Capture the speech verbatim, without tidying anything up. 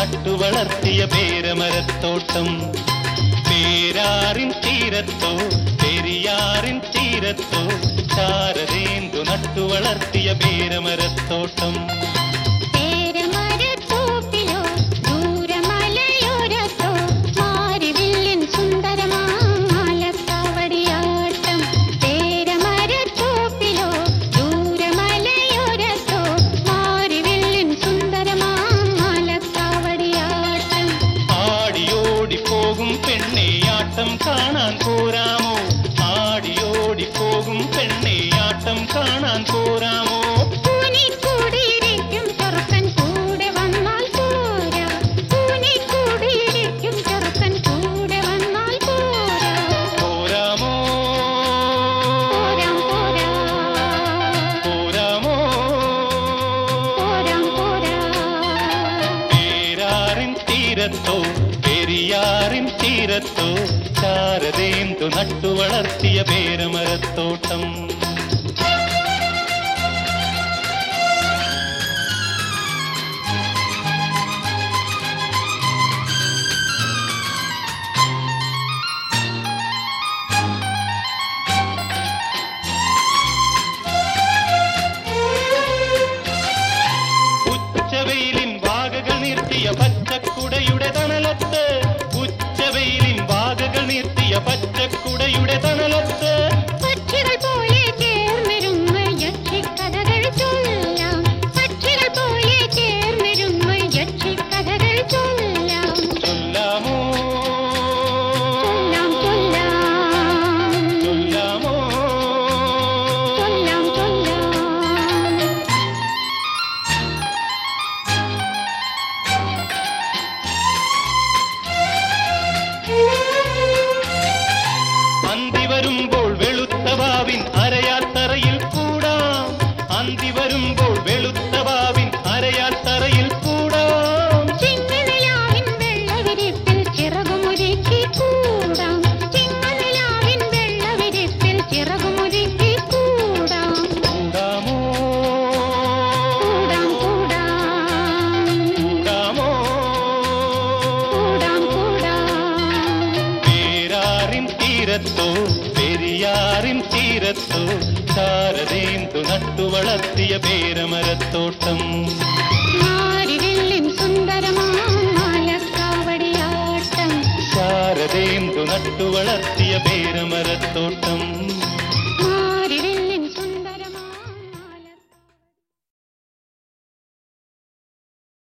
നട്ടു വളർത്തിയ പേരമരത്തോട്ടം. പേരാറിൻ തീരത്തോ പെരിയാറിൻ തീരത്തോ ശാരദേന്ദു നട്ടു വളർത്തിയ പേരമരത്തോട്ടം. പെണ്ണേയാട്ടം കാണാൻ പോരാമോ? ആടിയോടി പോകും പെണ്ണേയാട്ടം കാണാൻ പോരാമോ? പൂനിക്കൂടിയിരിക്കും ചെറുക്കൻ കൂടെ വന്നാൽ പോരാ. പൂനിക്കൂടിയിരിക്കും ചെറുക്കൻ കൂടെ വന്നാൽ പോരാ. പോരാമോ? പോരാം പോരാ. പോരാമോ? പോരാം പോരാ. പേരാറിൻ തീരത്തോ പെരിയാറിൻ തീരത്തോ ശാരദേന്ദു നട്ടു വളർത്തിയ പേരമരത്തോട്ടം. ഉച്ചവെയിലിൻ വാകകൾ നിർത്തിയ പച്ചക്കുടയുടെ തണലത്ത്, ഉച്ചവെയിലിൻ വാകകൾ നിർത്തിയ പച്ചക്കുടയുടെ തണലത്ത് പക്ഷികൾ പോലെ ചേർന്നിരുന്ന യക്ഷിക്കഥകൾ ചൊല്ലാം. പക്ഷികൾ പോലെ ചേർന്നിരുന്ന യക്ഷിക്കഥകൾ ചൊല്ലാം. ചൊല്ലാമോ? ചൊല്ലാം ചൊല്ലാം. ചൊല്ലാമോ? ചൊല്ലാം ചൊല്ലാം. അന്തി വരുമ്പോൾ വെളുത്ത വാവിൻ അരയാത്തറയിൽ കൂടാം. അന്തി വരുമ്പോൾ വെളുത്ത വാവിൻ അരയാത്തറയിൽ കൂടാം. ചിങ്ങനിലാവിൻ വെള്ളവിരിപ്പിൽ ചിറകുമൊരുക്കി കൂടാം. ചിങ്ങനിലാവിൻ വെള്ളവിരിപ്പിൽ ചിറകുമൊരുക്കി കൂടാം. കൂടാമോ? കൂടാം കൂടാം. കൂടാമോ? കൂടാം കൂടാം. പേരാറിൻ തീരത്തോ പെരിയാറിൻ തീരത്തോ ശാരദേന്ദു നട്ടു വളർത്തിയ പേരമരത്തോട്ടം. മാരിവില്ലിൻ സുന്ദരമാലക്കാവടിയാട്ടം. ശാരദേന്ദു നട്ടു വളർത്തിയ പേരമരത്തോട്ടം.